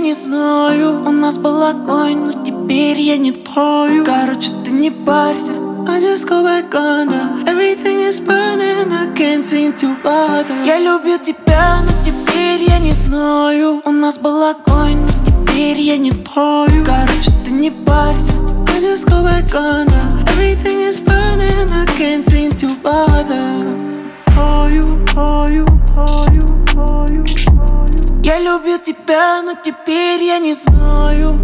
не знаю. У нас был огонь, но теперь я не таю. Короче, ты не парься, I just go back under. Everything is burning, I can't seem to bother. Я любил тебя, но теперь я не знаю. У нас был огонь, но теперь я не таю. Короче, ты не парься, I just go back under. Everything is burning, I can't seem to bother. Я любил тебя, но теперь я не знаю.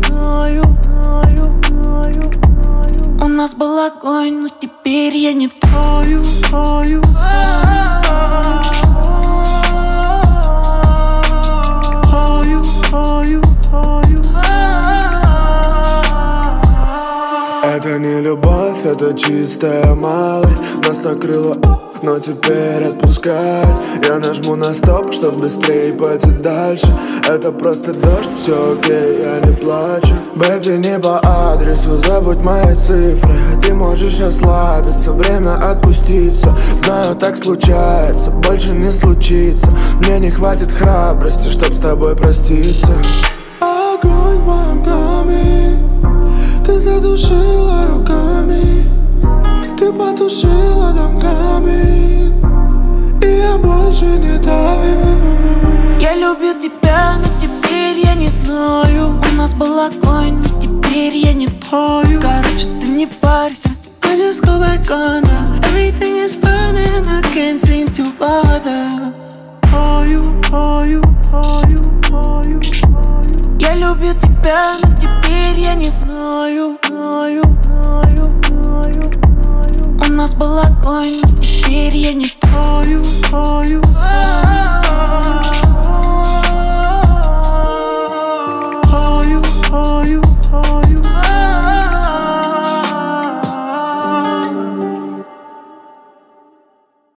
У нас был огонь, но теперь я не таю. Это не любовь, это чистая малость. Нас накрыло, но теперь отпускает. Я нажму на стоп, чтоб быстрее пойти дальше. Это просто дождь, все окей, я не плачу. Бэби, не по адресу, забудь мои цифры. Ты можешь расслабиться, время отпуститься. Знаю, так случается, больше не случится. Мне не хватит храбрости, чтоб с тобой проститься. Огонь в моем доме, ты задушила руками, ты потушила домками, и я больше не таю. Я любил тебя, но теперь я не знаю. У нас был огонь, но теперь я не таю. Короче, ты не парься, I just go back under. Everything is burning, I can't seem to bother. Я любил тебя, но теперь я не знаю.